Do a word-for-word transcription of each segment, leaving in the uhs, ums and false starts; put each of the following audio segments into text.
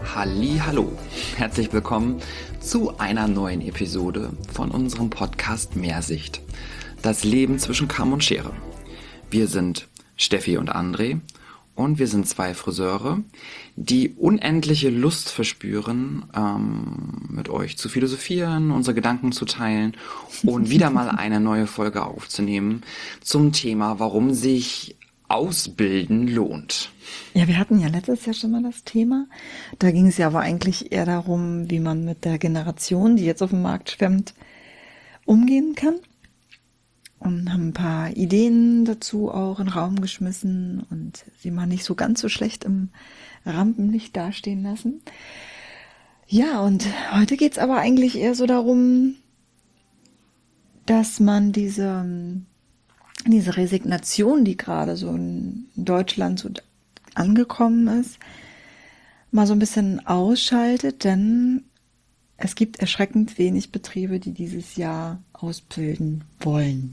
Hallihallo, herzlich willkommen zu einer neuen Episode von unserem Podcast Mehrsicht. Das Leben zwischen Kamm und Schere. Wir sind Steffi und André und wir sind zwei Friseure, die unendliche Lust verspüren, ähm, mit euch zu philosophieren, unsere Gedanken zu teilen und wieder mal eine neue Folge aufzunehmen zum Thema, warum sich Ausbilden lohnt. Ja, wir hatten ja letztes Jahr schon mal das Thema. Da ging es ja aber eigentlich eher darum, wie man mit der Generation, die jetzt auf dem Markt schwemmt, umgehen kann. Und haben ein paar Ideen dazu auch in den Raum geschmissen und sie mal nicht so ganz so schlecht im Rampenlicht dastehen lassen. Ja, und heute geht's aber eigentlich eher so darum, dass man diese, diese Resignation, die gerade so in Deutschland so angekommen ist, mal so ein bisschen ausschaltet, denn es gibt erschreckend wenig Betriebe, die dieses Jahr ausbilden wollen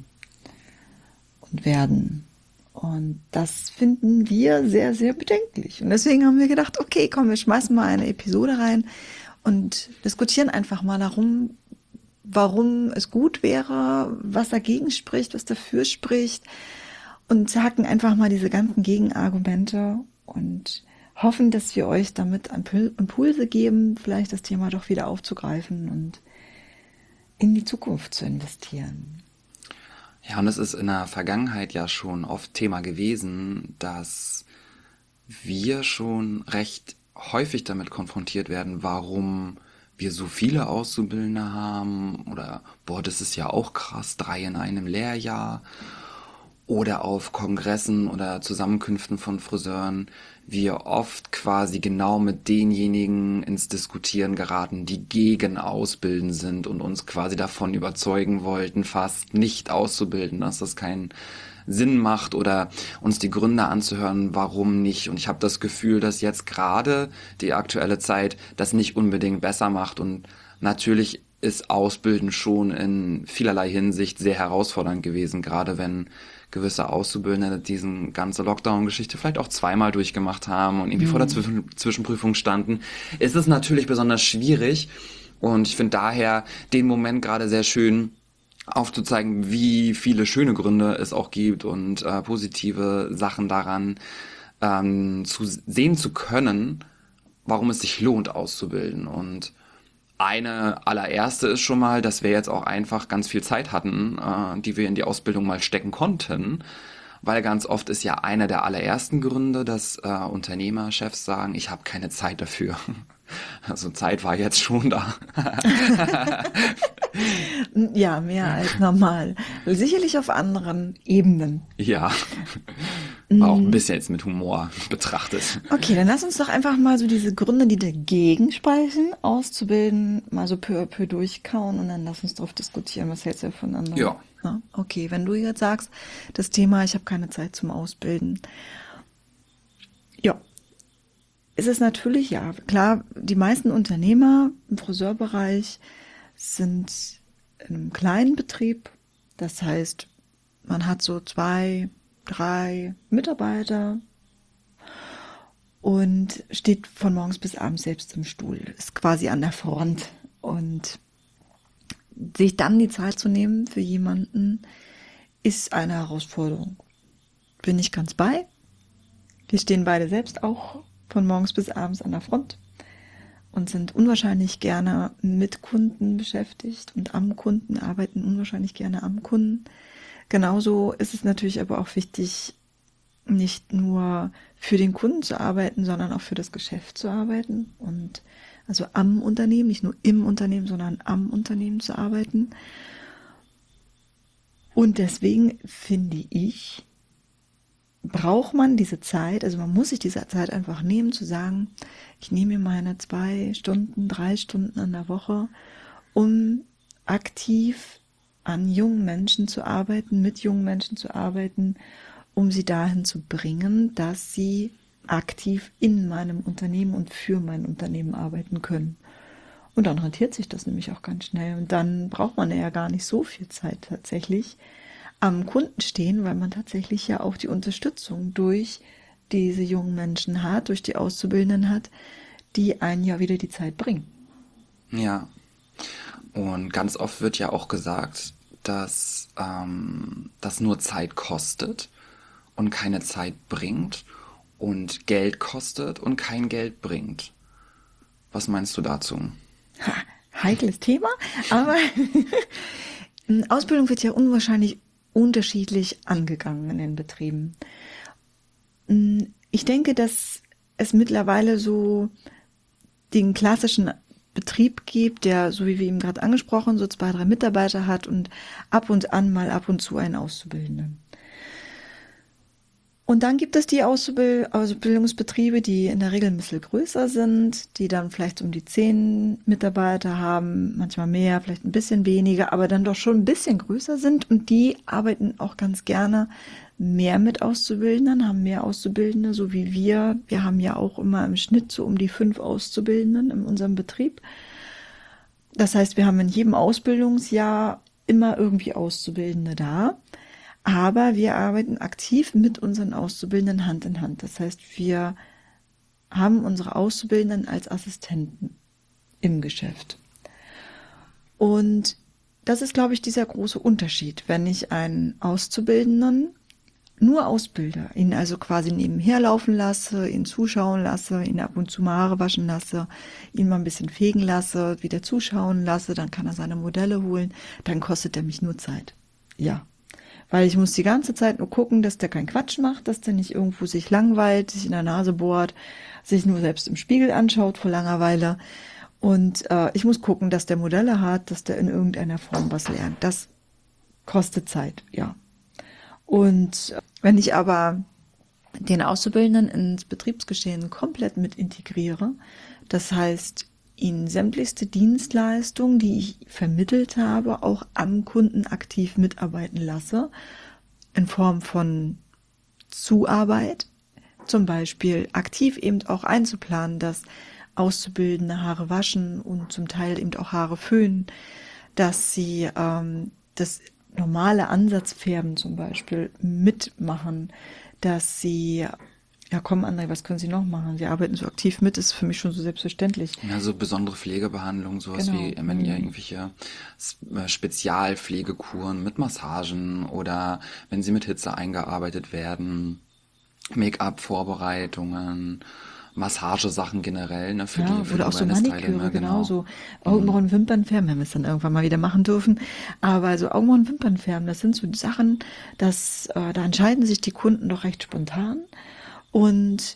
und werden. Und das finden wir sehr, sehr bedenklich. Und deswegen haben wir gedacht, okay, komm, wir schmeißen mal eine Episode rein und diskutieren einfach mal darum, warum es gut wäre, was dagegen spricht, was dafür spricht und hacken einfach mal diese ganzen Gegenargumente und hoffen, dass wir euch damit Impulse geben, vielleicht das Thema doch wieder aufzugreifen und in die Zukunft zu investieren. Ja, und es ist in der Vergangenheit ja schon oft Thema gewesen, dass wir schon recht häufig damit konfrontiert werden, warum wir so viele Auszubildende haben oder, boah, das ist ja auch krass, drei in einem Lehrjahr. Oder auf Kongressen oder Zusammenkünften von Friseuren wir oft quasi genau mit denjenigen ins Diskutieren geraten, die gegen Ausbilden sind und uns quasi davon überzeugen wollten, fast nicht auszubilden, dass das keinen Sinn macht oder uns die Gründe anzuhören, warum nicht. Und ich habe das Gefühl, dass jetzt gerade die aktuelle Zeit das nicht unbedingt besser macht und natürlich ist Ausbilden schon in vielerlei Hinsicht sehr herausfordernd gewesen, gerade wenn gewisse Auszubildende diesen ganze Lockdown-Geschichte vielleicht auch zweimal durchgemacht haben und irgendwie mhm. vor der Zwischen- Zwischenprüfung standen, ist es natürlich besonders schwierig. Und ich finde daher den Moment gerade sehr schön, aufzuzeigen, wie viele schöne Gründe es auch gibt und äh, positive Sachen daran ähm, zu sehen zu können, warum es sich lohnt, auszubilden. Und eine allererste ist schon mal, dass wir jetzt auch einfach ganz viel Zeit hatten, äh, die wir in die Ausbildung mal stecken konnten, weil ganz oft ist ja einer der allerersten Gründe, dass äh, Unternehmer, Chefs sagen, ich habe keine Zeit dafür. Also Zeit war jetzt schon da. Ja, mehr als normal. Sicherlich auf anderen Ebenen. Ja, war auch ein bisschen jetzt mit Humor betrachtet. Okay, dann lass uns doch einfach mal so diese Gründe, die dagegen sprechen, auszubilden, mal so peu à peu durchkauen und dann lass uns drauf diskutieren, was hältst du voneinander? Ja. Ja. Okay, wenn du jetzt sagst, das Thema, ich habe keine Zeit zum Ausbilden. Ja, ist es natürlich, ja, klar, die meisten Unternehmer im Friseurbereich sind in einem kleinen Betrieb. Das heißt, man hat so zwei, drei Mitarbeiter und steht von morgens bis abends selbst im Stuhl, ist quasi an der Front. Und sich dann die Zeit zu nehmen für jemanden, ist eine Herausforderung. Bin ich ganz bei. Wir stehen beide selbst auch von morgens bis abends an der Front und sind unwahrscheinlich gerne mit Kunden beschäftigt und am Kunden, arbeiten unwahrscheinlich gerne am Kunden. Genauso ist es natürlich aber auch wichtig, nicht nur für den Kunden zu arbeiten, sondern auch für das Geschäft zu arbeiten und also am Unternehmen, nicht nur im Unternehmen, sondern am Unternehmen zu arbeiten. Und deswegen finde ich, braucht man diese Zeit, also man muss sich diese Zeit einfach nehmen, zu sagen, ich nehme mir meine zwei Stunden, drei Stunden in der Woche, um aktiv an jungen Menschen zu arbeiten, mit jungen Menschen zu arbeiten, um sie dahin zu bringen, dass sie aktiv in meinem Unternehmen und für mein Unternehmen arbeiten können. Und dann rentiert sich das nämlich auch ganz schnell. Und dann braucht man ja gar nicht so viel Zeit tatsächlich am Kunden stehen, weil man tatsächlich ja auch die Unterstützung durch diese jungen Menschen hat, durch die Auszubildenden hat, die einen ja wieder die Zeit bringen. Ja. Und ganz oft wird ja auch gesagt, dass ähm, das nur Zeit kostet und keine Zeit bringt und Geld kostet und kein Geld bringt. Was meinst du dazu? Ha, heikles Thema, aber Ausbildung wird ja unwahrscheinlich unterschiedlich angegangen in den Betrieben. Ich denke, dass es mittlerweile so den klassischen Betrieb gibt, der, so wie wir eben gerade angesprochen, so zwei, drei Mitarbeiter hat und ab und an mal ab und zu einen Auszubildenden. Und dann gibt es die Auszubild- Ausbildungsbetriebe, die in der Regel ein bisschen größer sind, die dann vielleicht um die zehn Mitarbeiter haben, manchmal mehr, vielleicht ein bisschen weniger, aber dann doch schon ein bisschen größer sind und die arbeiten auch ganz gerne mehr mit Auszubildenden, haben mehr Auszubildende, so wie wir. Wir haben ja auch immer im Schnitt so um die fünf Auszubildenden in unserem Betrieb. Das heißt, wir haben in jedem Ausbildungsjahr immer irgendwie Auszubildende da. Aber wir arbeiten aktiv mit unseren Auszubildenden Hand in Hand. Das heißt, wir haben unsere Auszubildenden als Assistenten im Geschäft. Und das ist, glaube ich, dieser große Unterschied. Wenn ich einen Auszubildenden nur ausbilde, ihn also quasi nebenher laufen lasse, ihn zuschauen lasse, ihn ab und zu mal Haare waschen lasse, ihn mal ein bisschen fegen lasse, wieder zuschauen lasse, dann kann er seine Modelle holen, dann kostet er mich nur Zeit. Ja. Weil ich muss die ganze Zeit nur gucken, dass der keinen Quatsch macht, dass der nicht irgendwo sich langweilt, sich in der Nase bohrt, sich nur selbst im Spiegel anschaut vor Langeweile. Und äh, ich muss gucken, dass der Modelle hat, dass der in irgendeiner Form was lernt. Das kostet Zeit, ja. Und wenn ich aber den Auszubildenden ins Betriebsgeschehen komplett mit integriere, das heißt, ihnen sämtlichste Dienstleistungen, die ich vermittelt habe, auch am Kunden aktiv mitarbeiten lasse, in Form von Zuarbeit, zum Beispiel aktiv eben auch einzuplanen, dass Auszubildende Haare waschen und zum Teil eben auch Haare föhnen, dass sie ähm, das normale Ansatzfärben zum Beispiel mitmachen, dass sie Ja, komm, André, was können Sie noch machen? Sie arbeiten so aktiv mit, ist für mich schon so selbstverständlich. Ja, so besondere Pflegebehandlungen, sowas Genau. wie, wenn ihr Mhm. irgendwelche S- äh, Spezialpflegekuren mit Massagen oder wenn sie mit Hitze eingearbeitet werden, Make-up-Vorbereitungen, Massagesachen generell, ne, für Ja, die, für die oder auch so Wellness-Teile, Maniküre, ne, genau, genau. so Augenbrauen, Wimpernfärben, wenn wir es dann irgendwann mal wieder machen dürfen. Aber so Augenbrauen, Wimpernfärben, das sind so Sachen, dass, äh, da entscheiden sich die Kunden doch recht spontan. Und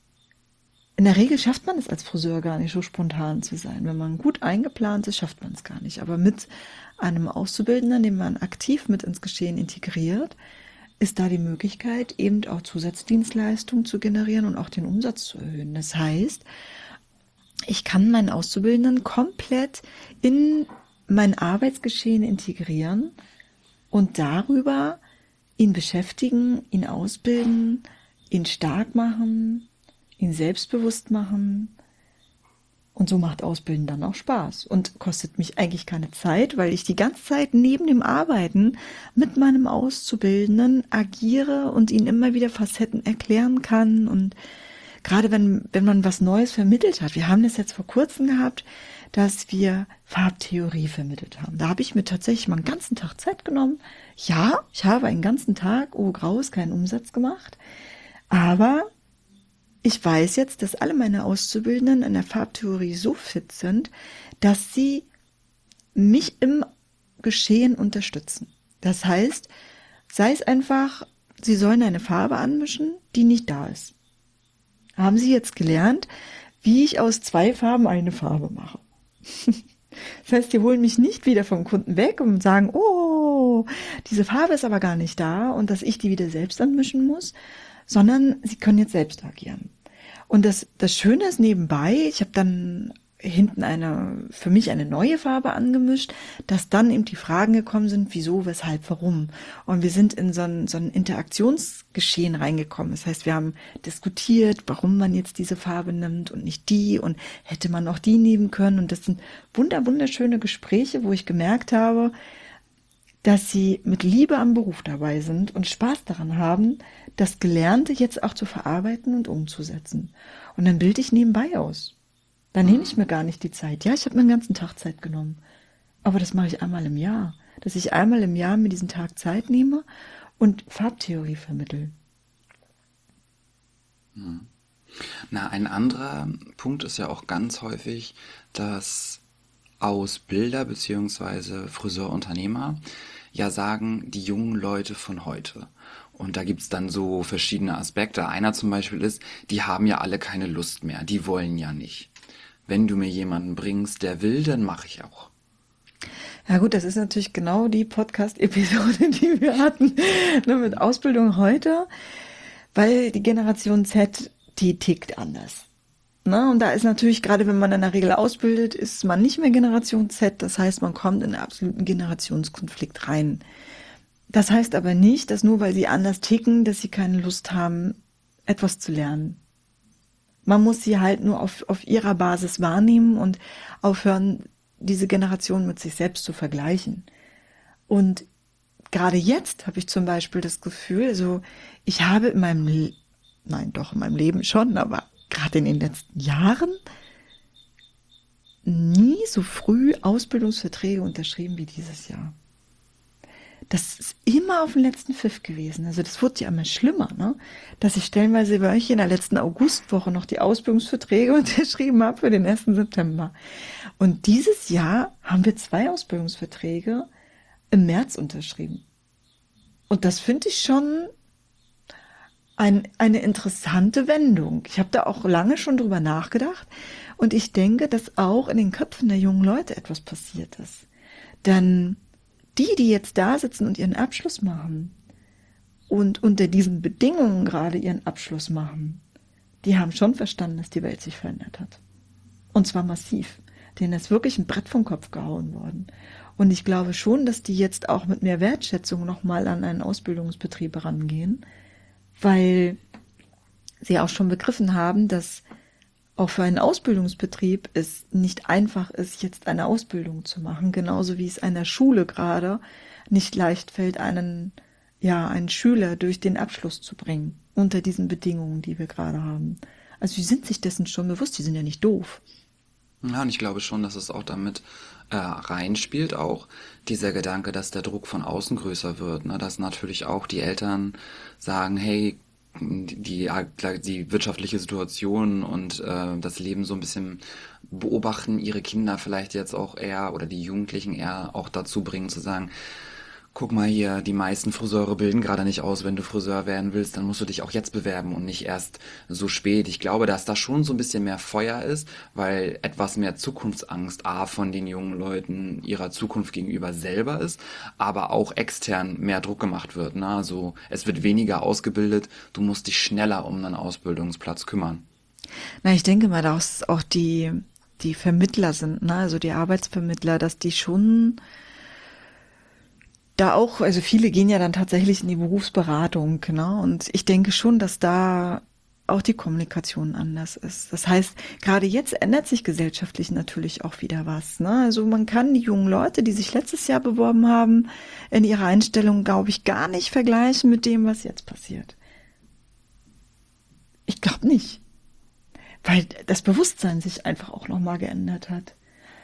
in der Regel schafft man es als Friseur gar nicht, so spontan zu sein. Wenn man gut eingeplant ist, schafft man es gar nicht. Aber mit einem Auszubildenden, den man aktiv mit ins Geschehen integriert, ist da die Möglichkeit, eben auch Zusatzdienstleistungen zu generieren und auch den Umsatz zu erhöhen. Das heißt, ich kann meinen Auszubildenden komplett in mein Arbeitsgeschehen integrieren und darüber ihn beschäftigen, ihn ausbilden, ihn stark machen, ihn selbstbewusst machen. Und so macht Ausbilden dann auch Spaß und kostet mich eigentlich keine Zeit, weil ich die ganze Zeit neben dem Arbeiten mit meinem Auszubildenden agiere und ihnen immer wieder Facetten erklären kann. Und gerade wenn, wenn man was Neues vermittelt hat, wir haben das jetzt vor kurzem gehabt, dass wir Farbtheorie vermittelt haben. Da habe ich mir tatsächlich mal einen ganzen Tag Zeit genommen. Ja, ich habe einen ganzen Tag, oh graus, keinen Umsatz gemacht, aber ich weiß jetzt, dass alle meine Auszubildenden in der Farbtheorie so fit sind, dass sie mich im Geschehen unterstützen. Das heißt, sei es einfach, sie sollen eine Farbe anmischen, die nicht da ist. Haben sie jetzt gelernt, wie ich aus zwei Farben eine Farbe mache. Das heißt, die holen mich nicht wieder vom Kunden weg und sagen, oh, diese Farbe ist aber gar nicht da und dass ich die wieder selbst anmischen muss, sondern sie können jetzt selbst agieren. Und das, das Schöne ist nebenbei, ich habe dann hinten eine, für mich eine neue Farbe angemischt, dass dann eben die Fragen gekommen sind, wieso, weshalb, warum. Und wir sind in so ein, so ein Interaktionsgeschehen reingekommen. Das heißt, wir haben diskutiert, warum man jetzt diese Farbe nimmt und nicht die und hätte man auch die nehmen können. Und das sind wunder, wunderschöne Gespräche, wo ich gemerkt habe, dass sie mit Liebe am Beruf dabei sind und Spaß daran haben, das Gelernte jetzt auch zu verarbeiten und umzusetzen. Und dann bilde ich nebenbei aus. Da nehme ich Mhm. mir gar nicht die Zeit. Ja, ich habe mir den ganzen Tag Zeit genommen. Aber das mache ich einmal im Jahr. Dass ich einmal im Jahr mir diesen Tag Zeit nehme und Farbtheorie vermittle. Na, ein anderer Punkt ist ja auch ganz häufig, dass Ausbilder bzw. Friseurunternehmer ja sagen, die jungen Leute von heute. Und da gibt's dann so verschiedene Aspekte. Einer zum Beispiel ist, die haben ja alle keine Lust mehr, die wollen ja nicht. Wenn du mir jemanden bringst, der will, dann mache ich auch. Ja gut, das ist natürlich genau die Podcast-Episode, die wir hatten, ne, mit Ausbildung heute, weil die Generation Z, die tickt anders. Ne? Und da ist natürlich, gerade wenn man in der Regel ausbildet, ist man nicht mehr Generation Z. Das heißt, man kommt in einen absoluten Generationskonflikt rein. Das heißt aber nicht, dass nur weil sie anders ticken, dass sie keine Lust haben, etwas zu lernen. Man muss sie halt nur auf, auf ihrer Basis wahrnehmen und aufhören, diese Generation mit sich selbst zu vergleichen. Und gerade jetzt habe ich zum Beispiel das Gefühl, also ich habe in meinem, Le nein, doch in meinem Leben schon, aber gerade in den letzten Jahren nie so früh Ausbildungsverträge unterschrieben wie dieses Jahr. Das ist immer auf den letzten Pfiff gewesen. Also das wurde ja immer schlimmer, ne? Dass ich stellenweise bei euch in der letzten Augustwoche noch die Ausbildungsverträge unterschrieben habe für den ersten September. Und dieses Jahr haben wir zwei Ausbildungsverträge im März unterschrieben. Und das finde ich schon ein, eine interessante Wendung. Ich habe da auch lange schon drüber nachgedacht und ich denke, dass auch in den Köpfen der jungen Leute etwas passiert ist. Denn die, die jetzt da sitzen und ihren Abschluss machen und unter diesen Bedingungen gerade ihren Abschluss machen, die haben schon verstanden, dass die Welt sich verändert hat. Und zwar massiv. Denen ist wirklich ein Brett vom Kopf gehauen worden. Und ich glaube schon, dass die jetzt auch mit mehr Wertschätzung nochmal an einen Ausbildungsbetrieb herangehen, weil sie auch schon begriffen haben, dass auch für einen Ausbildungsbetrieb es nicht einfach ist, jetzt eine Ausbildung zu machen, genauso wie es einer Schule gerade nicht leicht fällt, einen, ja, einen Schüler durch den Abschluss zu bringen, unter diesen Bedingungen, die wir gerade haben. Also sie sind sich dessen schon bewusst, die sind ja nicht doof. Ja, und ich glaube schon, dass es auch damit äh, reinspielt, auch dieser Gedanke, dass der Druck von außen größer wird, ne? Dass natürlich auch die Eltern sagen, hey, die, die wirtschaftliche Situation und äh, das Leben so ein bisschen beobachten, ihre Kinder vielleicht jetzt auch eher oder die Jugendlichen eher auch dazu bringen zu sagen, guck mal hier, die meisten Friseure bilden gerade nicht aus. Wenn du Friseur werden willst, dann musst du dich auch jetzt bewerben und nicht erst so spät. Ich glaube, dass da schon so ein bisschen mehr Feuer ist, weil etwas mehr Zukunftsangst A von den jungen Leuten ihrer Zukunft gegenüber selber ist, aber auch extern mehr Druck gemacht wird. Ne? Also es wird weniger ausgebildet, du musst dich schneller um einen Ausbildungsplatz kümmern. Na, ich denke mal, dass auch die, die Vermittler sind, ne? Also die Arbeitsvermittler, dass die schon da auch, also viele gehen ja dann tatsächlich in die Berufsberatung, ne? Und ich denke schon, dass da auch die Kommunikation anders ist. Das heißt, gerade jetzt ändert sich gesellschaftlich natürlich auch wieder was, ne? Also man kann die jungen Leute, die sich letztes Jahr beworben haben, in ihrer Einstellung, glaube ich, gar nicht vergleichen mit dem, was jetzt passiert. Ich glaube nicht, weil das Bewusstsein sich einfach auch nochmal geändert hat.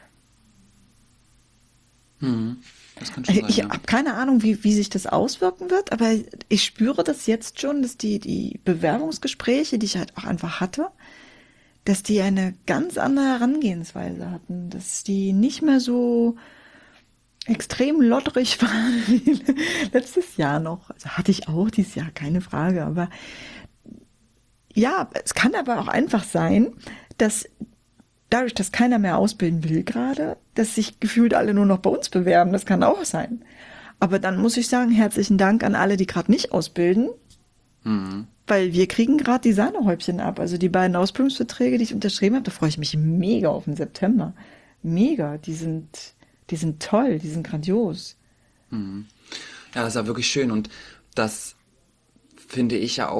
Hm, das kann schon sein, Ich ja. habe keine Ahnung, wie, wie sich das auswirken wird, aber ich spüre das jetzt schon, dass die, die Bewerbungsgespräche, die ich halt auch einfach hatte, dass die eine ganz andere Herangehensweise hatten, dass die nicht mehr so extrem lotterig waren wie letztes Jahr noch. Also hatte ich auch dieses Jahr, keine Frage, aber ja, es kann aber auch einfach sein, dass dadurch, dass keiner mehr ausbilden will gerade, dass sich gefühlt alle nur noch bei uns bewerben. Das kann auch sein. Aber dann muss ich sagen, herzlichen Dank an alle, die gerade nicht ausbilden, Mhm. weil wir kriegen gerade die Sahnehäubchen ab. Also die beiden Ausbildungsverträge, die ich unterschrieben habe, da freue ich mich mega auf den September. Mega. Die sind, die sind toll, die sind grandios. Ja, das ist ja wirklich schön und das finde ich ja auch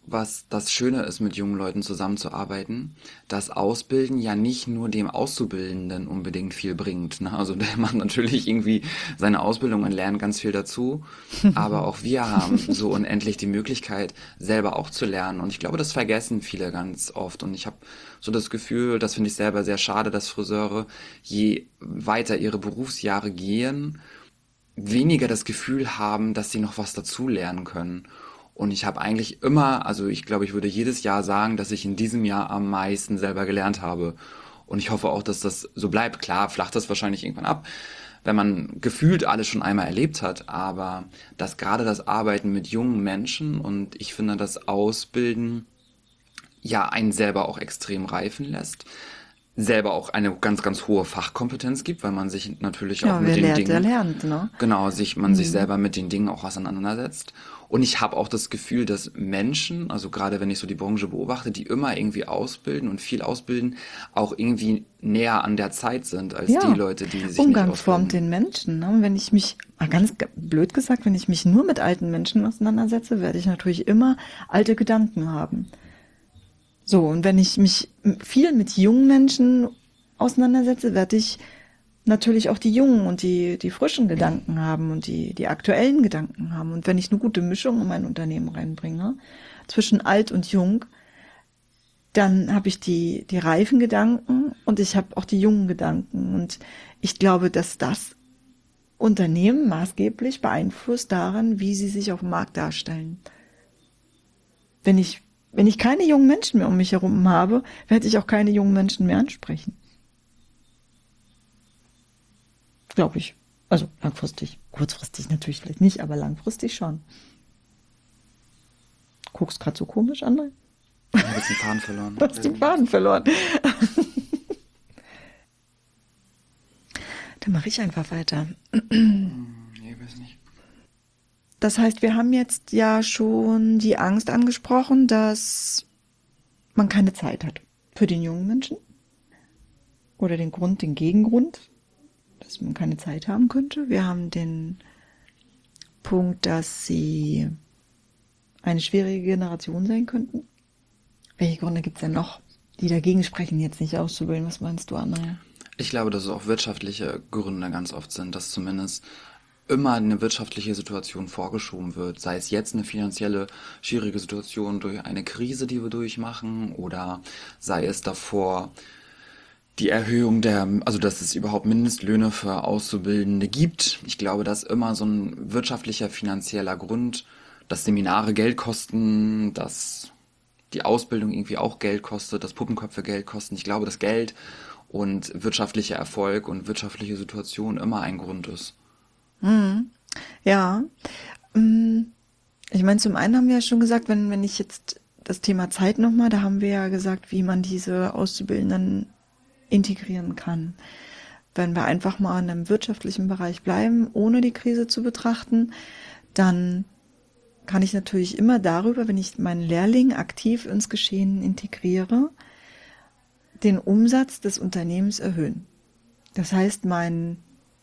was das Schöne ist, mit jungen Leuten zusammenzuarbeiten, dass Ausbilden ja nicht nur dem Auszubildenden unbedingt viel bringt. Ne? Also der macht natürlich irgendwie seine Ausbildung und lernt ganz viel dazu, aber auch wir haben so unendlich die Möglichkeit, selber auch zu lernen. Und ich glaube, das vergessen viele ganz oft. Und ich habe so das Gefühl, das finde ich selber sehr schade, dass Friseure, je weiter ihre Berufsjahre gehen, weniger das Gefühl haben, dass sie noch was dazu lernen können. Und ich habe eigentlich immer, also ich glaube, ich würde jedes Jahr sagen, dass ich in diesem Jahr am meisten selber gelernt habe. Und ich hoffe auch, dass das so bleibt. Klar, flacht das wahrscheinlich irgendwann ab, wenn man gefühlt alles schon einmal erlebt hat. Aber dass gerade das Arbeiten mit jungen Menschen und ich finde, das Ausbilden ja einen selber auch extrem reifen lässt, selber auch eine ganz, ganz hohe Fachkompetenz gibt, weil man sich natürlich auch Ja, mit wer den lehrt, der Dingen, lernt, ne? genau, sich, man sich selber mit den Dingen auch auseinandersetzt. Und ich habe auch das Gefühl, dass Menschen, also gerade wenn ich so die Branche beobachte, die immer irgendwie ausbilden und viel ausbilden, auch irgendwie näher an der Zeit sind als die Ja, Leute, die sich nicht Umgang formt ausbilden. den Menschen. Ne? Und wenn ich mich, mal ganz ge- blöd gesagt, wenn ich mich nur mit alten Menschen auseinandersetze, werde ich natürlich immer alte Gedanken haben. So, und wenn ich mich viel mit jungen Menschen auseinandersetze, werde ich natürlich auch die jungen und die, die frischen Gedanken haben und die, die aktuellen Gedanken haben. Und wenn ich eine gute Mischung in mein Unternehmen reinbringe, zwischen alt und jung, dann habe ich die, die reifen Gedanken und ich habe auch die jungen Gedanken. Und ich glaube, dass das Unternehmen maßgeblich beeinflusst daran, wie sie sich auf dem Markt darstellen. Wenn ich, wenn ich keine jungen Menschen mehr um mich herum habe, werde ich auch keine jungen Menschen mehr ansprechen. Glaube ich. Also langfristig. Kurzfristig natürlich vielleicht nicht, aber langfristig schon. Guckst gerade so komisch, André? Ich habe jetzt den Faden verloren. Du hast den Faden verloren. Dann mache ich einfach weiter. Nee, weiß nicht. Das heißt, wir haben jetzt ja schon die Angst angesprochen, dass man keine Zeit hat für den jungen Menschen. Oder den Grund, den Gegengrund, dass man keine Zeit haben könnte. Wir haben den Punkt, dass sie eine schwierige Generation sein könnten. Welche Gründe gibt es denn noch, die dagegen sprechen, jetzt nicht auszubilden? Was meinst du, Andrea? Ich glaube, dass es auch wirtschaftliche Gründe ganz oft sind, dass zumindest immer eine wirtschaftliche Situation vorgeschoben wird, sei es jetzt eine finanzielle schwierige Situation durch eine Krise, die wir durchmachen, oder sei es davor die Erhöhung der, also dass es überhaupt Mindestlöhne für Auszubildende gibt. Ich glaube, dass immer so ein wirtschaftlicher, finanzieller Grund, dass Seminare Geld kosten, dass die Ausbildung irgendwie auch Geld kostet, dass Puppenköpfe Geld kosten. Ich glaube, dass Geld und wirtschaftlicher Erfolg und wirtschaftliche Situation immer ein Grund ist. Ja, mm, ich meine, zum einen haben wir ja schon gesagt, wenn, wenn ich jetzt das Thema Zeit nochmal, da haben wir ja gesagt, wie man diese Auszubildenden integrieren kann. Wenn wir einfach mal in einem wirtschaftlichen Bereich bleiben, ohne die Krise zu betrachten, dann kann ich natürlich immer darüber, wenn ich meinen Lehrling aktiv ins Geschehen integriere, den Umsatz des Unternehmens erhöhen. Das heißt, mein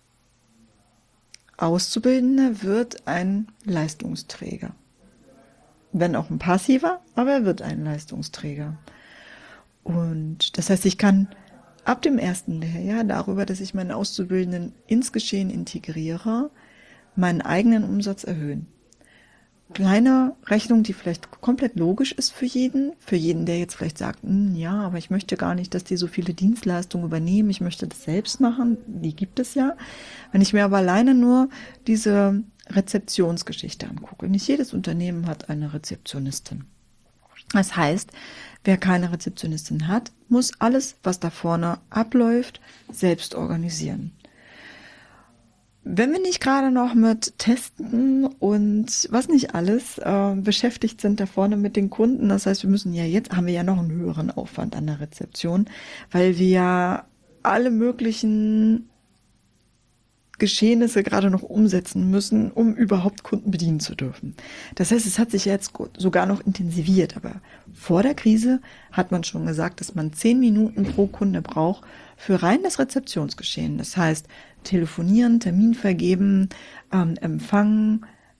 Auszubildender wird ein Leistungsträger. Wenn auch ein passiver, aber er wird ein Leistungsträger. Und das heißt, ich kann ab dem ersten Lehrjahr darüber, dass ich meinen Auszubildenden ins Geschehen integriere, meinen eigenen Umsatz erhöhen. Kleine Rechnung, die vielleicht komplett logisch ist für jeden, für jeden, der jetzt vielleicht sagt, "Hm, ja, aber ich möchte gar nicht, dass die so viele Dienstleistungen übernehmen, ich möchte das selbst machen", die gibt es ja. Wenn ich mir aber alleine nur diese Rezeptionsgeschichte angucke, nicht jedes Unternehmen hat eine Rezeptionistin. Das heißt, wer keine Rezeptionistin hat, muss alles, was da vorne abläuft, selbst organisieren. Wenn wir nicht gerade noch mit Testen und was nicht alles äh, beschäftigt sind da vorne mit den Kunden, das heißt, wir müssen ja jetzt, haben wir ja noch einen höheren Aufwand an der Rezeption, weil wir ja alle möglichen Geschehnisse gerade noch umsetzen müssen, um überhaupt Kunden bedienen zu dürfen. Das heißt, es hat sich jetzt sogar noch intensiviert, aber vor der Krise hat man schon gesagt, dass man zehn Minuten pro Kunde braucht für rein das Rezeptionsgeschehen. Das heißt, telefonieren, Termin vergeben, ähm, empfangen,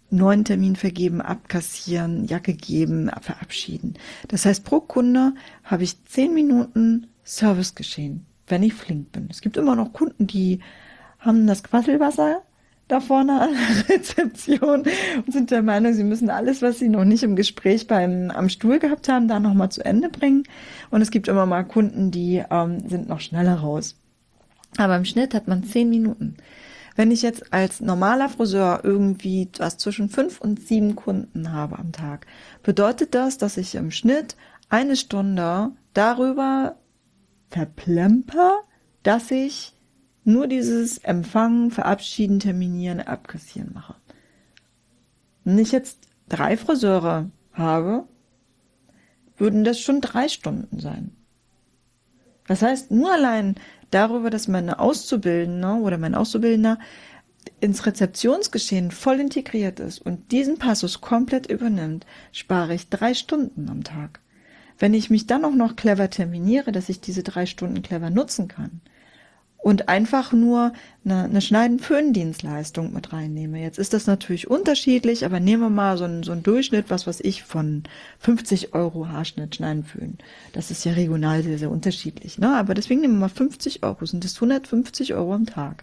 neuen Termin vergeben, abkassieren, Jacke geben, verabschieden. Das heißt, pro Kunde habe ich zehn Minuten Service geschehen, wenn ich flink bin. Es gibt immer noch Kunden, die haben das Quasselwasser da vorne an der Rezeption und sind der Meinung, sie müssen alles, was sie noch nicht im Gespräch beim am Stuhl gehabt haben, da nochmal zu Ende bringen. Und es gibt immer mal Kunden, die ähm, sind noch schneller raus. Aber im Schnitt hat man zehn Minuten. Wenn ich jetzt als normaler Friseur irgendwie was zwischen fünf und sieben Kunden habe am Tag, bedeutet das, dass ich im Schnitt eine Stunde darüber verplemper, dass ich nur dieses Empfangen, Verabschieden, Terminieren, Abkassieren mache. Wenn ich jetzt drei Friseure habe, würden das schon drei Stunden sein. Das heißt, nur allein darüber, dass meine Auszubildende oder mein Auszubildender ins Rezeptionsgeschehen voll integriert ist und diesen Passus komplett übernimmt, spare ich drei Stunden am Tag. Wenn ich mich dann auch noch clever terminiere, dass ich diese drei Stunden clever nutzen kann und einfach nur eine, eine Schneiden-Föhn-Dienstleistung mit reinnehme. Jetzt ist das natürlich unterschiedlich, aber nehmen wir mal so einen, so einen Durchschnitt, was weiß ich, von fünfzig Euro Haarschnitt, Schneiden, Föhn. Das ist ja regional sehr, sehr unterschiedlich, ne? Aber deswegen nehmen wir mal fünfzig Euro, sind das hundertfünfzig Euro am Tag,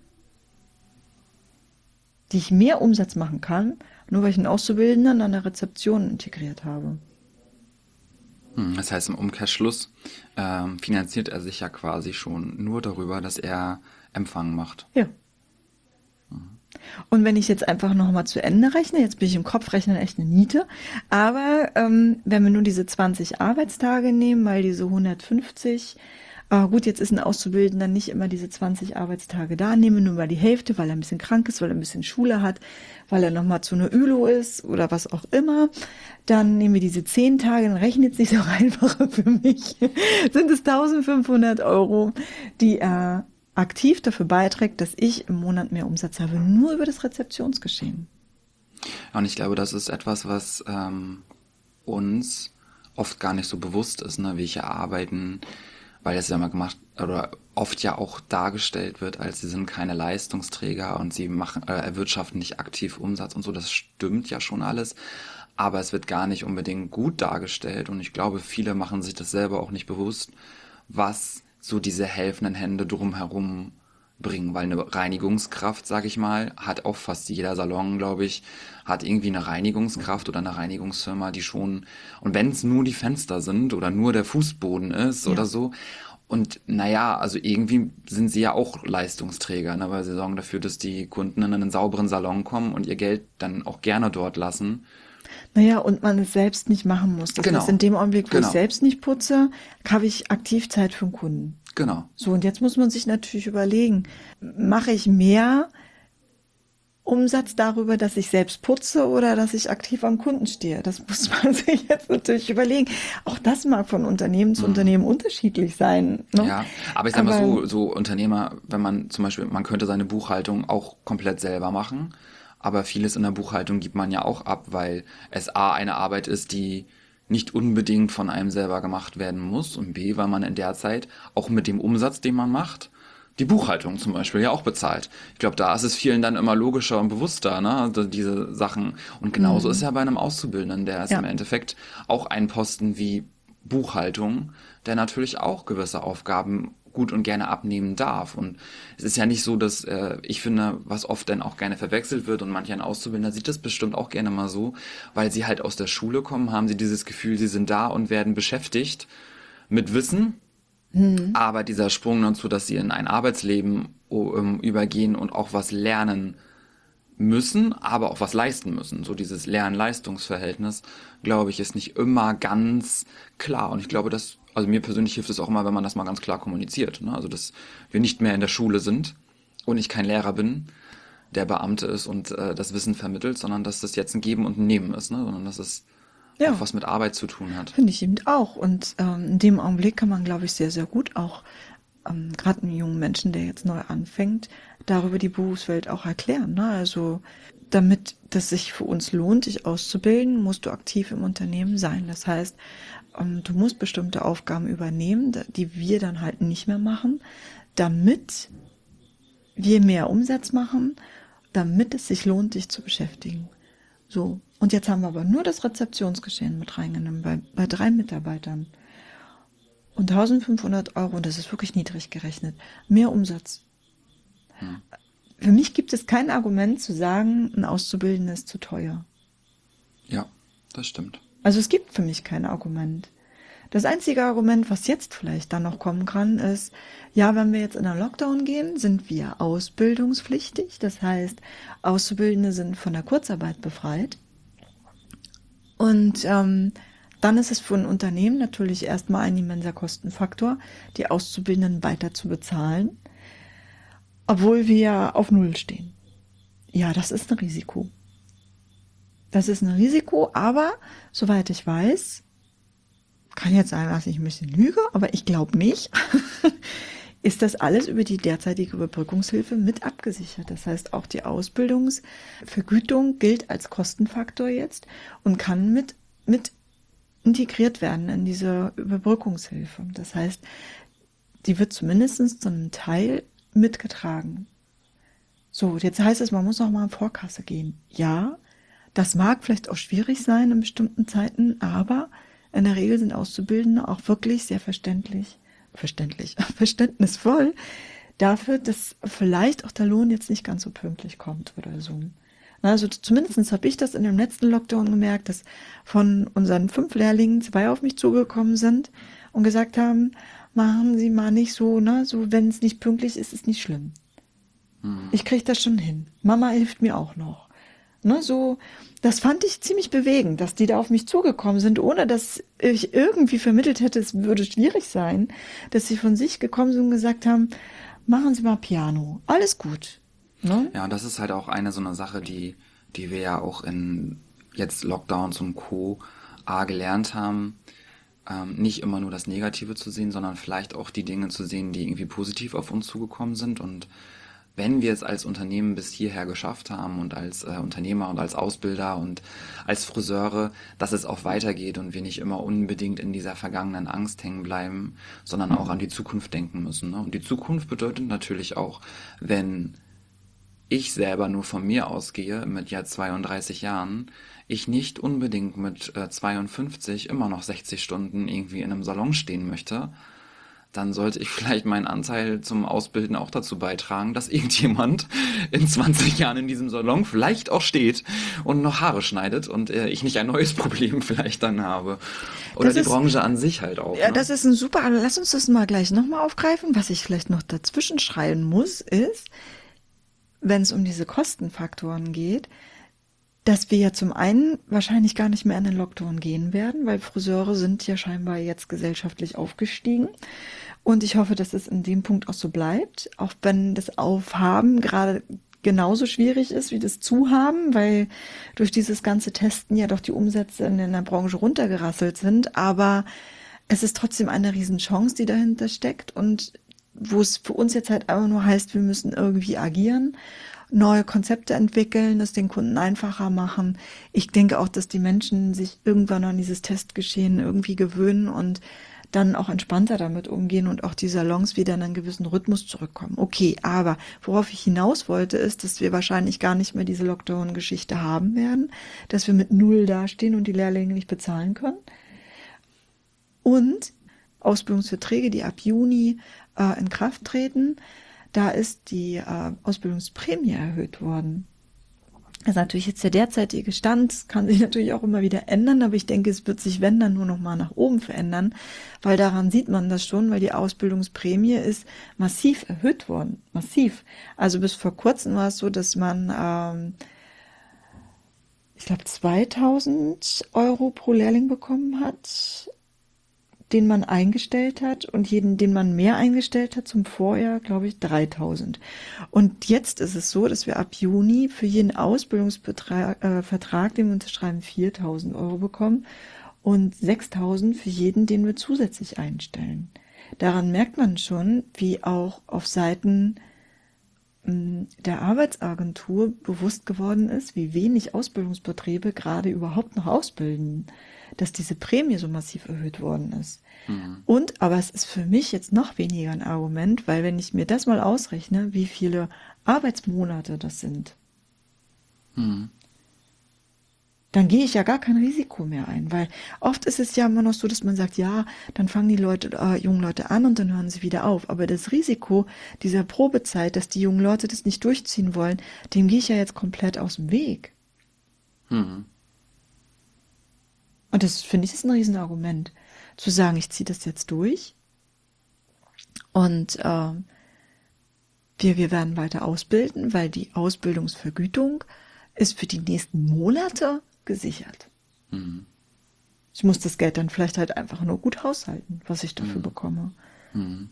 die ich mehr Umsatz machen kann, nur weil ich einen Auszubildenden an der Rezeption integriert habe. Das heißt, im Umkehrschluss ähm, finanziert er sich ja quasi schon nur darüber, dass er Empfang macht. Ja. Und wenn ich jetzt einfach nochmal zu Ende rechne, jetzt bin ich im Kopfrechnen echt eine Niete, aber ähm, wenn wir nur diese zwanzig Arbeitstage nehmen, mal diese hundertfünfzig, äh, gut, jetzt ist ein Auszubildender nicht immer diese zwanzig Arbeitstage da, nehme nur mal die Hälfte, weil er ein bisschen krank ist, weil er ein bisschen Schule hat, weil er nochmal zu einer Ülo ist oder was auch immer, dann nehmen wir diese zehn Tage, dann rechnet es sich auch einfacher für mich, sind es eintausendfünfhundert Euro, die er aktiv dafür beiträgt, dass ich im Monat mehr Umsatz habe, nur über das Rezeptionsgeschehen. Und ich glaube, das ist etwas, was ähm, uns oft gar nicht so bewusst ist, ne, wie ich arbeiten, weil es ja mal gemacht oder oft ja auch dargestellt wird, als sie sind keine Leistungsträger und sie machen äh, erwirtschaften nicht aktiv Umsatz und so. Das stimmt ja schon alles, aber es wird gar nicht unbedingt gut dargestellt und ich glaube, viele machen sich das selber auch nicht bewusst, was so diese helfenden Hände drumherum bringen, weil eine Reinigungskraft, sag ich mal, hat auch fast jeder Salon, glaube ich, hat irgendwie eine Reinigungskraft oder eine Reinigungsfirma, die schon, und wenn es nur die Fenster sind oder nur der Fußboden ist Ja. oder so, und naja, also irgendwie sind sie ja auch Leistungsträger, ne, weil sie sorgen dafür, dass die Kunden in einen sauberen Salon kommen und ihr Geld dann auch gerne dort lassen. Naja, und man es selbst nicht machen muss. Das Genau. heißt, in dem Augenblick, wo Genau. ich selbst nicht putze, habe ich aktiv Zeit für den Kunden. Genau. So, und jetzt muss man sich natürlich überlegen, mache ich mehr Umsatz darüber, dass ich selbst putze oder dass ich aktiv am Kunden stehe? Das muss man sich jetzt natürlich überlegen. Auch das mag von Unternehmen zu Unternehmen unterschiedlich sein. Ne? Ja, aber ich sag mal Aber- so, so Unternehmer, wenn man zum Beispiel, man könnte seine Buchhaltung auch komplett selber machen, aber vieles in der Buchhaltung gibt man ja auch ab, weil es A, eine Arbeit ist, die nicht unbedingt von einem selber gemacht werden muss und B, weil man in der Zeit auch mit dem Umsatz, den man macht, die Buchhaltung zum Beispiel ja auch bezahlt. Ich glaube, da ist es vielen dann immer logischer und bewusster, ne, also diese Sachen. Und genauso ist ja bei einem Auszubildenden, der ist Ja. im Endeffekt auch ein Posten wie Buchhaltung, der natürlich auch gewisse Aufgaben gut und gerne abnehmen darf. Und es ist ja nicht so, dass äh, ich finde, was oft dann auch gerne verwechselt wird und manch ein Auszubildender sieht das bestimmt auch gerne mal so, weil sie halt aus der Schule kommen, haben sie dieses Gefühl, sie sind da und werden beschäftigt mit Wissen. Aber dieser Sprung dazu, dass sie in ein Arbeitsleben oh, ähm, übergehen und auch was lernen müssen, aber auch was leisten müssen. So dieses Lern-Leistungs-Verhältnis, glaube ich, ist nicht immer ganz klar. Und ich glaube, dass, also mir persönlich hilft es auch immer, wenn man das mal ganz klar kommuniziert. Ne? Also, dass wir nicht mehr in der Schule sind und ich kein Lehrer bin, der Beamte ist und äh, das Wissen vermittelt, sondern dass das jetzt ein Geben und ein Nehmen ist, ne? Sondern dass es Ja. auch was mit Arbeit zu tun hat. Finde ich eben auch. Und ähm, in dem Augenblick kann man, glaube ich, sehr, sehr gut auch ähm, gerade einem jungen Menschen, der jetzt neu anfängt, darüber die Berufswelt auch erklären. Ne? Also damit das sich für uns lohnt, dich auszubilden, musst du aktiv im Unternehmen sein. Das heißt, ähm, du musst bestimmte Aufgaben übernehmen, die wir dann halt nicht mehr machen, damit wir mehr Umsatz machen, damit es sich lohnt, dich zu beschäftigen. So. Und jetzt haben wir aber nur das Rezeptionsgeschehen mit reingenommen bei, bei drei Mitarbeitern. Und eintausendfünfhundert Euro, und das ist wirklich niedrig gerechnet, mehr Umsatz. Hm. Für mich gibt es kein Argument zu sagen, ein Auszubildender ist zu teuer. Ja, das stimmt. Also es gibt für mich kein Argument. Das einzige Argument, was jetzt vielleicht dann noch kommen kann, ist, ja, wenn wir jetzt in einen Lockdown gehen, sind wir ausbildungspflichtig. Das heißt, Auszubildende sind von der Kurzarbeit befreit. Und ähm, dann ist es für ein Unternehmen natürlich erstmal ein immenser Kostenfaktor, die Auszubildenden weiter zu bezahlen, obwohl wir auf Null stehen. Ja, das ist ein Risiko. Das ist ein Risiko, aber soweit ich weiß, kann jetzt sein, dass ich ein bisschen lüge, aber ich glaube nicht, ist das alles über die derzeitige Überbrückungshilfe mit abgesichert. Das heißt, auch die Ausbildungsvergütung gilt als Kostenfaktor jetzt und kann mit, mit integriert werden in diese Überbrückungshilfe. Das heißt, die wird zumindest zu einem Teil mitgetragen. So, jetzt heißt es, man muss auch mal in Vorkasse gehen. Ja, das mag vielleicht auch schwierig sein in bestimmten Zeiten, aber in der Regel sind Auszubildende auch wirklich sehr verständlich, verständlich, verständnisvoll dafür, dass vielleicht auch der Lohn jetzt nicht ganz so pünktlich kommt oder so. Also zumindest habe ich das in dem letzten Lockdown gemerkt, dass von unseren fünf Lehrlingen zwei auf mich zugekommen sind und gesagt haben, machen Sie mal nicht so, ne, so wenn es nicht pünktlich ist, ist nicht schlimm. Hm. Ich kriege das schon hin. Mama hilft mir auch noch. Ne, so, das fand ich ziemlich bewegend, dass die da auf mich zugekommen sind, ohne dass ich irgendwie vermittelt hätte, es würde schwierig sein, dass sie von sich gekommen sind und gesagt haben, machen Sie mal Piano, alles gut. Ne? Ja, und das ist halt auch eine so eine Sache, die, die wir ja auch in jetzt Lockdowns und Co. A gelernt haben, ähm, nicht immer nur das Negative zu sehen, sondern vielleicht auch die Dinge zu sehen, die irgendwie positiv auf uns zugekommen sind. Und wenn wir es als Unternehmen bis hierher geschafft haben und als äh, Unternehmer und als Ausbilder und als Friseure, dass es auch weitergeht und wir nicht immer unbedingt in dieser vergangenen Angst hängen bleiben, sondern auch an die Zukunft denken müssen. Ne? Und die Zukunft bedeutet natürlich auch, wenn ich selber nur von mir ausgehe, mit ja zweiunddreißig Jahren, ich nicht unbedingt mit äh, zweiundfünfzig immer noch sechzig Stunden irgendwie in einem Salon stehen möchte, dann sollte ich vielleicht meinen Anteil zum Ausbilden auch dazu beitragen, dass irgendjemand in zwanzig Jahren in diesem Salon vielleicht auch steht und noch Haare schneidet und äh, ich nicht ein neues Problem vielleicht dann habe. Oder Das die ist, Branche an sich halt auch. ja, Ne? das ist ein super, lass uns das mal gleich nochmal aufgreifen. Was ich vielleicht noch dazwischen schreien muss, ist, wenn es um diese Kostenfaktoren geht, dass wir ja zum einen wahrscheinlich gar nicht mehr in den Lockdown gehen werden, weil Friseure sind ja scheinbar jetzt gesellschaftlich aufgestiegen. Und ich hoffe, dass es in dem Punkt auch so bleibt, auch wenn das Aufhaben gerade genauso schwierig ist wie das Zuhaben, weil durch dieses ganze Testen ja doch die Umsätze in der Branche runtergerasselt sind. Aber es ist trotzdem eine Riesenchance, die dahinter steckt und wo es für uns jetzt halt einfach nur heißt, wir müssen irgendwie agieren, neue Konzepte entwickeln, das den Kunden einfacher machen. Ich denke auch, dass die Menschen sich irgendwann an dieses Testgeschehen irgendwie gewöhnen und dann auch entspannter damit umgehen und auch die Salons wieder in einen gewissen Rhythmus zurückkommen. Okay, aber worauf ich hinaus wollte, ist, dass wir wahrscheinlich gar nicht mehr diese Lockdown-Geschichte haben werden, dass wir mit Null dastehen und die Lehrlinge nicht bezahlen können. Und Ausbildungsverträge, die ab Juni äh, in Kraft treten, da ist die äh, Ausbildungsprämie erhöht worden. Das ist natürlich jetzt der derzeitige Stand, das kann sich natürlich auch immer wieder ändern, aber ich denke, es wird sich, wenn dann, nur noch mal nach oben verändern, weil daran sieht man das schon, weil die Ausbildungsprämie ist massiv erhöht worden, massiv. Also bis vor kurzem war es so, dass man, ähm, ich glaube, zweitausend Euro pro Lehrling bekommen hat, den man eingestellt hat, und jeden, den man mehr eingestellt hat zum Vorjahr, glaube ich, dreitausend. Und jetzt ist es so, dass wir ab Juni für jeden Ausbildungsvertrag, äh, Vertrag, den wir unterschreiben, viertausend Euro bekommen und sechstausend für jeden, den wir zusätzlich einstellen. Daran merkt man schon, wie auch auf Seiten mh, der Arbeitsagentur bewusst geworden ist, wie wenig Ausbildungsbetriebe gerade überhaupt noch ausbilden, dass diese Prämie so massiv erhöht worden ist. Mhm. Und, aber es ist für mich jetzt noch weniger ein Argument, weil wenn ich mir das mal ausrechne, wie viele Arbeitsmonate das sind, Mhm. Dann gehe ich ja gar kein Risiko mehr ein, weil oft ist es ja immer noch so, dass man sagt, ja, dann fangen die Leute, äh, jungen Leute an und dann hören sie wieder auf. Aber das Risiko dieser Probezeit, dass die jungen Leute das nicht durchziehen wollen, dem gehe ich ja jetzt komplett aus dem Weg. Hm. Und das finde ich ist ein Riesenargument, zu sagen, ich ziehe das jetzt durch und äh, wir, wir werden weiter ausbilden, weil die Ausbildungsvergütung ist für die nächsten Monate gesichert. Hm. Ich muss das Geld dann vielleicht halt einfach nur gut haushalten, was ich dafür Hm. bekomme. Hm.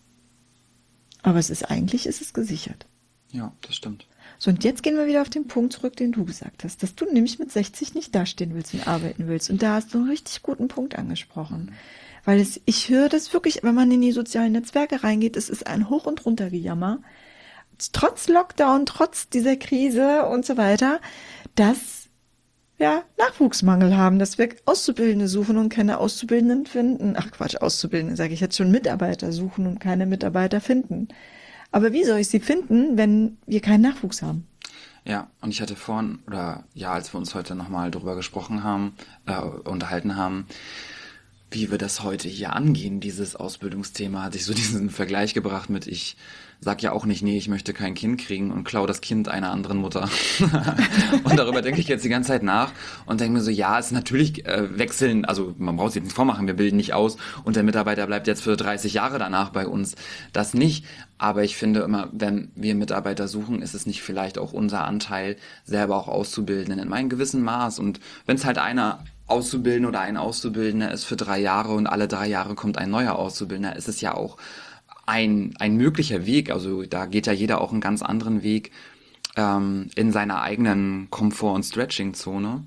Aber es ist eigentlich, ist es gesichert. Ja, das stimmt. So, und jetzt gehen wir wieder auf den Punkt zurück, den du gesagt hast, dass du nämlich mit sechzig nicht dastehen willst und arbeiten willst. Und da hast du einen richtig guten Punkt angesprochen. Weil es, ich höre das wirklich, wenn man in die sozialen Netzwerke reingeht, es ist ein Hoch- und Runtergejammer. Trotz Lockdown, trotz dieser Krise und so weiter, dass wir Nachwuchsmangel haben, dass wir Auszubildende suchen und keine Auszubildenden finden. Ach Quatsch, Auszubildende, sage ich jetzt schon, Mitarbeiter suchen und keine Mitarbeiter finden. Aber wie soll ich sie finden, wenn wir keinen Nachwuchs haben? Ja, und ich hatte vorhin, oder ja, als wir uns heute nochmal drüber gesprochen haben, äh, unterhalten haben, wie wir das heute hier angehen, dieses Ausbildungsthema, hatte ich so diesen Vergleich gebracht mit, ich sag ja auch nicht, nee, ich möchte kein Kind kriegen und klau das Kind einer anderen Mutter. Und darüber denke ich jetzt die ganze Zeit nach und denke mir so, ja, es ist natürlich äh, wechseln, also man braucht sich nicht vormachen, wir bilden nicht aus und der Mitarbeiter bleibt jetzt für dreißig Jahre danach bei uns. Das nicht. Aber ich finde immer, wenn wir Mitarbeiter suchen, ist es nicht vielleicht auch unser Anteil, selber auch auszubilden in einem gewissen Maß. Und wenn es halt einer Auszubildende oder ein Auszubildender ist für drei Jahre und alle drei Jahre kommt ein neuer Auszubildender, ist es ja auch ein, ein möglicher Weg. Also da geht ja jeder auch einen ganz anderen Weg ähm, in seiner eigenen Komfort- und Stretching-Zone.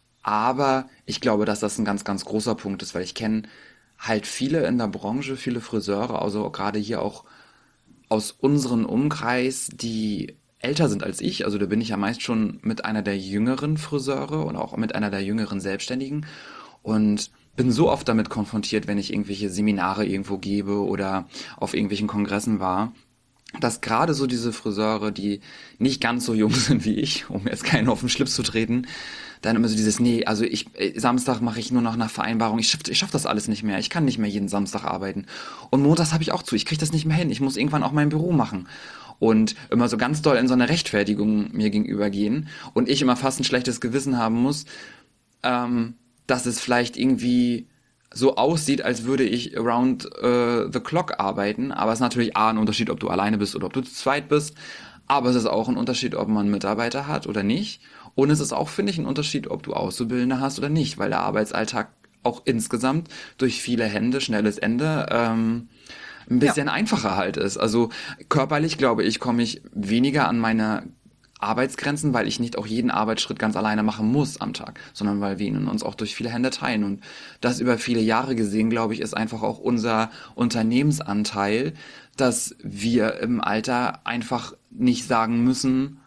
Aber ich glaube, dass das ein ganz, ganz großer Punkt ist, weil ich kenne halt viele in der Branche, viele Friseure, also gerade hier auch aus unserem Umkreis, die älter sind als ich. Also da bin ich ja meist schon mit einer der jüngeren Friseure und auch mit einer der jüngeren Selbstständigen und bin so oft damit konfrontiert, wenn ich irgendwelche Seminare irgendwo gebe oder auf irgendwelchen Kongressen war, dass gerade so diese Friseure, die nicht ganz so jung sind wie ich, um jetzt keinen auf den Schlips zu treten, dann immer so dieses, nee, also ich, äh, Samstag mache ich nur noch nach Vereinbarung, ich schaff, ich schaff das alles nicht mehr, ich kann nicht mehr jeden Samstag arbeiten. Und montags habe ich auch zu, ich krieg das nicht mehr hin, ich muss irgendwann auch mein Büro machen. Und immer so ganz doll in so eine Rechtfertigung mir gegenüber gehen und ich immer fast ein schlechtes Gewissen haben muss, ähm, dass es vielleicht irgendwie so aussieht, als würde ich around äh, the clock arbeiten. Aber es ist natürlich A, ein Unterschied, ob du alleine bist oder ob du zu zweit bist. Aber es ist auch ein Unterschied, ob man Mitarbeiter hat oder nicht. Und es ist auch, finde ich, ein Unterschied, ob du Auszubildende hast oder nicht, weil der Arbeitsalltag auch insgesamt durch viele Hände, schnelles Ende, ähm, ein Ja. bisschen einfacher halt ist. Also körperlich, glaube ich, komme ich weniger an meine Arbeitsgrenzen, weil ich nicht auch jeden Arbeitsschritt ganz alleine machen muss am Tag, sondern weil wir ihn uns auch durch viele Hände teilen. Und das über viele Jahre gesehen, glaube ich, ist einfach auch unser Unternehmensanteil, dass wir im Alter einfach nicht sagen müssen,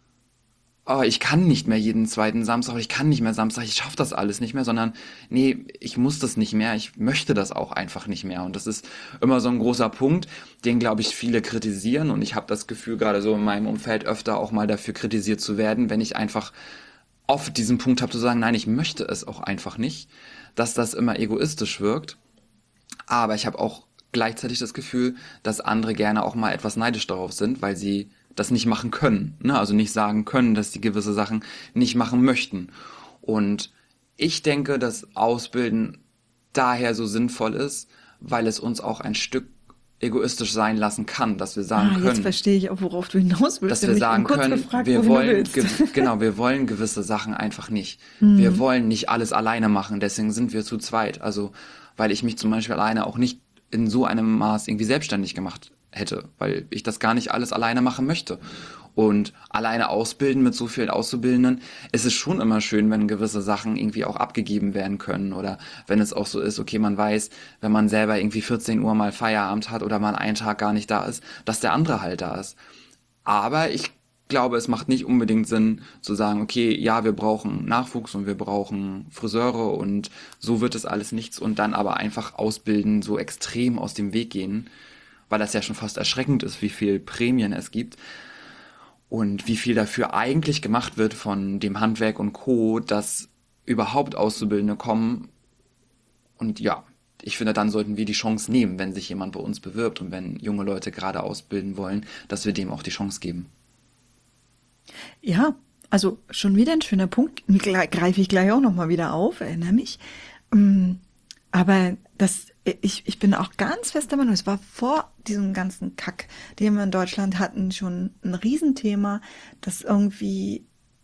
oh, ich kann nicht mehr jeden zweiten Samstag, ich kann nicht mehr Samstag, ich schaffe das alles nicht mehr, sondern nee, ich muss das nicht mehr, ich möchte das auch einfach nicht mehr. Und das ist immer so ein großer Punkt, den, glaube ich, viele kritisieren. Und ich habe das Gefühl, gerade so in meinem Umfeld öfter auch mal dafür kritisiert zu werden, wenn ich einfach oft diesen Punkt habe zu sagen, nein, ich möchte es auch einfach nicht, dass das immer egoistisch wirkt. Aber ich habe auch gleichzeitig das Gefühl, dass andere gerne auch mal etwas neidisch darauf sind, weil sie das nicht machen können, ne? Also nicht sagen können, dass sie gewisse Sachen nicht machen möchten. Und ich denke, dass Ausbilden daher so sinnvoll ist, weil es uns auch ein Stück egoistisch sein lassen kann, dass wir sagen Ah, jetzt können, verstehe ich auch, worauf du hinaus willst. dass wir Nämlich eben sagen kurz können, gefragt, wir wohin du wollen, willst. ge genau, wir wollen gewisse Sachen einfach nicht. Wir wollen nicht alles alleine machen, deswegen sind wir zu zweit. Also, weil ich mich zum Beispiel alleine auch nicht in so einem Maß irgendwie selbstständig gemacht hätte, weil ich das gar nicht alles alleine machen möchte. Und alleine ausbilden mit so vielen Auszubildenden, ist es schon immer schön, wenn gewisse Sachen irgendwie auch abgegeben werden können oder wenn es auch so ist, okay, man weiß, wenn man selber irgendwie vierzehn Uhr mal Feierabend hat oder mal einen Tag gar nicht da ist, dass der andere halt da ist. Aber ich glaube, es macht nicht unbedingt Sinn zu sagen, okay, ja, wir brauchen Nachwuchs und wir brauchen Friseure und so wird es alles nichts und dann aber einfach ausbilden, so extrem aus dem Weg gehen, weil das ja schon fast erschreckend ist, wie viel Prämien es gibt. und wie viel dafür eigentlich gemacht wird von dem Handwerk und Co., dass überhaupt Auszubildende kommen. Und ja, ich finde, dann sollten wir die Chance nehmen, wenn sich jemand bei uns bewirbt und wenn junge Leute gerade ausbilden wollen, dass wir dem auch die Chance geben. Ja, also schon wieder ein schöner Punkt. Gle- Greife ich gleich auch nochmal wieder auf, erinnere mich. Mm, Aber das, ich, ich bin auch ganz fest der Meinung, es war vor diesem ganzen Kack, den wir in Deutschland hatten, schon ein Riesenthema, dass irgendwie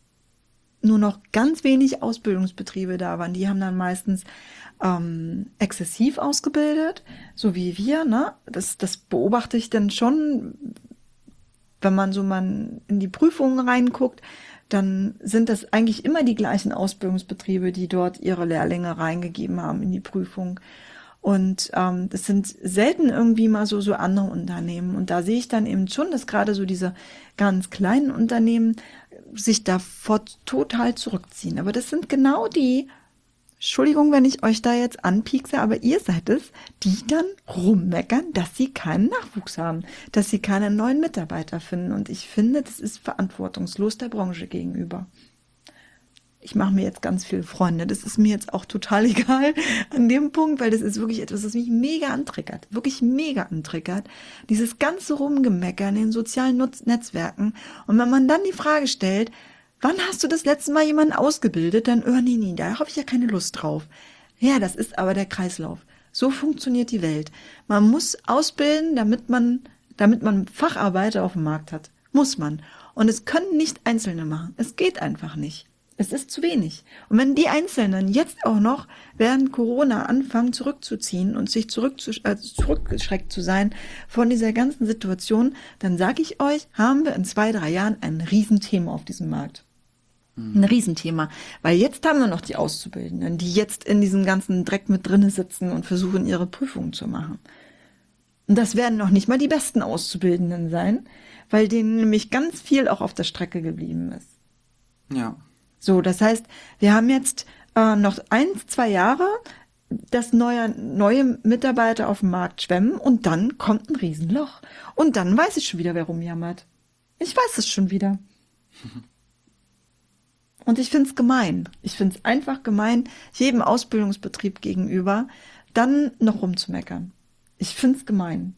nur noch ganz wenig Ausbildungsbetriebe da waren. Die haben dann meistens ähm, exzessiv ausgebildet, so wie wir, ne? Das, das beobachte ich dann schon, wenn man so mal in die Prüfungen reinguckt, dann sind das eigentlich immer die gleichen Ausbildungsbetriebe, die dort ihre Lehrlinge reingegeben haben in die Prüfung. Und ähm, das sind selten irgendwie mal so, so andere Unternehmen. Und da sehe ich dann eben schon, dass gerade so diese ganz kleinen Unternehmen sich davor total zurückziehen. Aber das sind genau die, Entschuldigung, wenn ich euch da jetzt anpiekse, aber ihr seid es, die dann rummeckern, dass sie keinen Nachwuchs haben, dass sie keine neuen Mitarbeiter finden. Und ich finde, das ist verantwortungslos der Branche gegenüber. Ich mache mir jetzt ganz viele Freunde. Das ist mir jetzt auch total egal an dem Punkt, weil das ist wirklich etwas, was mich mega antriggert. Wirklich mega antriggert. Dieses ganze Rumgemecker in den sozialen Nutz- Netzwerken. Und wenn man dann die Frage stellt, wann hast du das letzte Mal jemanden ausgebildet? Dann, oh nee, nee, da habe ich ja keine Lust drauf. Ja, das ist aber der Kreislauf. So funktioniert die Welt. Man muss ausbilden, damit man, damit man Facharbeiter auf dem Markt hat. Muss man. Und es können nicht Einzelne machen. Es geht einfach nicht. Es ist zu wenig. Und wenn die Einzelnen jetzt auch noch während Corona anfangen zurückzuziehen und sich zurückzu, äh, zurückgeschreckt zu sein von dieser ganzen Situation, dann sage ich euch, haben wir in zwei, drei Jahren ein Riesenthema auf diesem Markt. Ein Riesenthema. Weil jetzt haben wir noch die Auszubildenden, die jetzt in diesem ganzen Dreck mit drinne sitzen und versuchen, ihre Prüfungen zu machen. Und das werden noch nicht mal die besten Auszubildenden sein, weil denen nämlich ganz viel auch auf der Strecke geblieben ist. Ja. So, das heißt, wir haben jetzt äh, noch eins, zwei Jahre, dass neue, neue Mitarbeiter auf dem Markt schwemmen und dann kommt ein Riesenloch. Und dann weiß ich schon wieder, wer rumjammert. Ich weiß es schon wieder. Und ich finde es gemein. Ich finde es einfach gemein, jedem Ausbildungsbetrieb gegenüber dann noch rumzumeckern. Ich finde es gemein.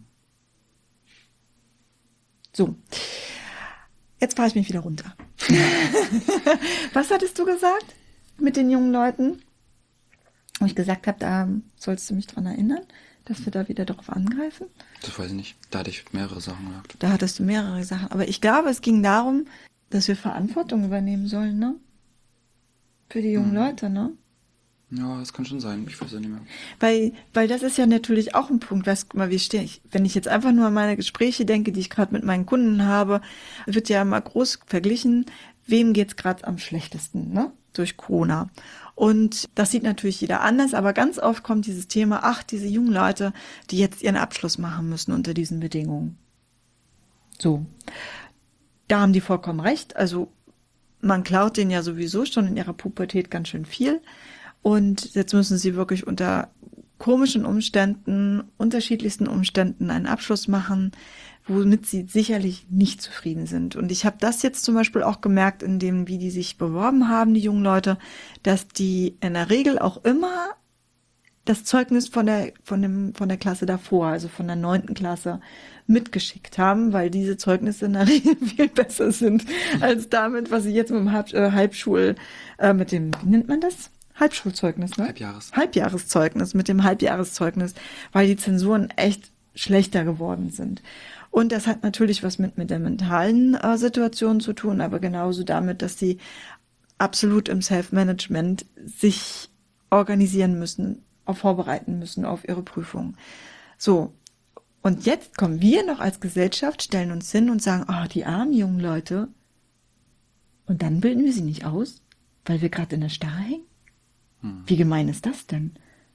So, jetzt fahre ich mich wieder runter. Was hattest du gesagt mit den jungen Leuten? Wo ich gesagt habe, da sollst du mich dran erinnern, dass wir da wieder darauf angreifen. Das weiß ich nicht. Da hatte ich mehrere Sachen gesagt. Da hattest du mehrere Sachen. Aber ich glaube, es ging darum, dass wir Verantwortung übernehmen sollen, ne? Für die jungen Mhm. Leute, ne? Ja, das kann schon sein. Ich weiß ja nicht mehr. Weil, weil das ist ja natürlich auch ein Punkt, weißt du mal, wie stehe ich, wenn ich jetzt einfach nur an meine Gespräche denke, die ich gerade mit meinen Kunden habe, wird ja immer groß verglichen, wem geht's gerade am schlechtesten, ne? Durch Corona. Und das sieht natürlich jeder anders, aber ganz oft kommt dieses Thema, ach, diese jungen Leute, die jetzt ihren Abschluss machen müssen unter diesen Bedingungen. So. Da haben die vollkommen recht. Also man klaut denen ja sowieso schon in ihrer Pubertät ganz schön viel. Und jetzt müssen sie wirklich unter komischen Umständen, unterschiedlichsten Umständen einen Abschluss machen, womit sie sicherlich nicht zufrieden sind. Und ich habe das jetzt zum Beispiel auch gemerkt, in dem, wie die sich beworben haben, die jungen Leute, dass die in der Regel auch immer das Zeugnis von der, von dem, von der Klasse davor, also von der neunten Klasse, mitgeschickt haben, weil diese Zeugnisse in der Regel viel besser sind als damit, was sie jetzt mit dem Halb, äh, Halbschul, äh, mit dem, wie nennt man das? Halbschulzeugnis, ne? Halbjahres. Halbjahreszeugnis, mit dem Halbjahreszeugnis, weil die Zensuren echt schlechter geworden sind. Und das hat natürlich was mit, mit der mentalen äh, Situation zu tun, aber genauso damit, dass sie absolut im Self-Management sich organisieren müssen, auf vorbereiten müssen auf ihre Prüfung. So. Und jetzt kommen wir noch als Gesellschaft, stellen uns hin und sagen, oh, die armen jungen Leute. Und dann bilden wir sie nicht aus, weil wir gerade in der Starre hängen? Hm. Wie gemein ist das denn?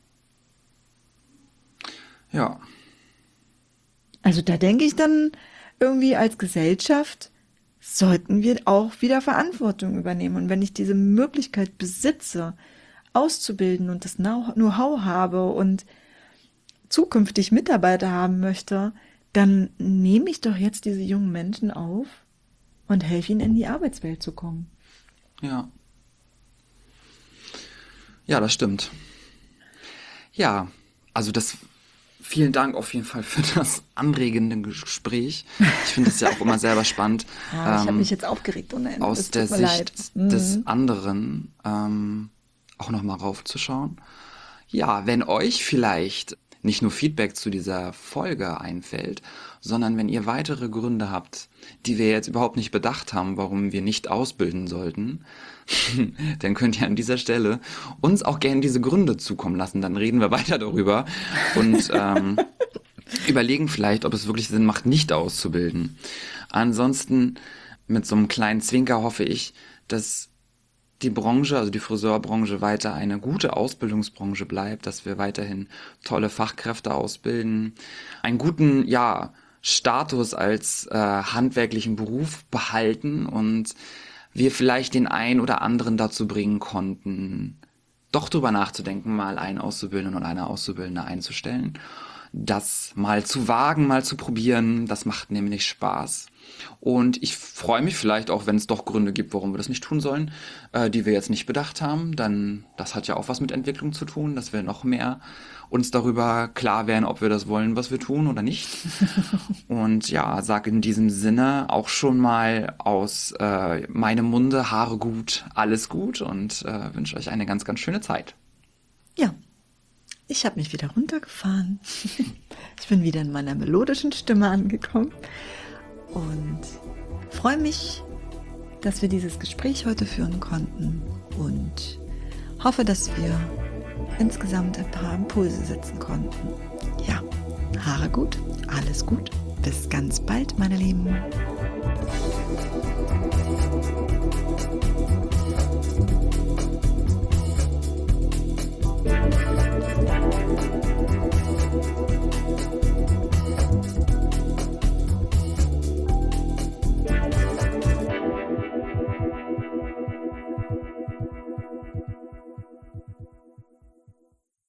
Ja. Also da denke ich dann irgendwie als Gesellschaft sollten wir auch wieder Verantwortung übernehmen. Und wenn ich diese Möglichkeit besitze, auszubilden und das Know-how habe und zukünftig Mitarbeiter haben möchte, dann nehme ich doch jetzt diese jungen Menschen auf und helfe ihnen in die Arbeitswelt zu kommen. Ja. Ja, das stimmt. Ja, also das, vielen Dank auf jeden Fall für das anregende Gespräch. Ich finde es ja auch immer selber spannend, Ja, ich habe ähm, mich jetzt aufgeregt ohne Ende. aus Das der tut mir leid. Sicht Mhm. des anderen ähm, auch nochmal raufzuschauen. Ja, wenn euch vielleicht nicht nur Feedback zu dieser Folge einfällt, sondern wenn ihr weitere Gründe habt, die wir jetzt überhaupt nicht bedacht haben, warum wir nicht ausbilden sollten, dann könnt ihr an dieser Stelle uns auch gerne diese Gründe zukommen lassen. Dann reden wir weiter darüber und ähm, überlegen vielleicht, ob es wirklich Sinn macht, nicht auszubilden. Ansonsten mit so einem kleinen Zwinker hoffe ich, dass die Branche, also die Friseurbranche, weiter eine gute Ausbildungsbranche bleibt, dass wir weiterhin tolle Fachkräfte ausbilden, einen guten, ja, Status als äh, handwerklichen Beruf behalten und wir vielleicht den einen oder anderen dazu bringen konnten, doch drüber nachzudenken, mal einen Auszubildenden und eine Auszubildende einzustellen. Das mal zu wagen, mal zu probieren, das macht nämlich Spaß. Und ich freue mich vielleicht auch, wenn es doch Gründe gibt, warum wir das nicht tun sollen, äh, die wir jetzt nicht bedacht haben. Dann, das hat ja auch was mit Entwicklung zu tun, dass wir noch mehr uns darüber klar werden, ob wir das wollen, was wir tun oder nicht. Und ja, sage in diesem Sinne auch schon mal aus äh, meinem Munde, Haare gut, alles gut und äh, wünsche euch eine ganz, ganz schöne Zeit. Ja, ich habe mich wieder runtergefahren. Ich bin wieder in meiner melodischen Stimme angekommen und freue mich, dass wir dieses Gespräch heute führen konnten und hoffe, dass wir insgesamt ein paar Impulse setzen konnten. Ja, Haare gut, alles gut. Bis ganz bald, meine Lieben.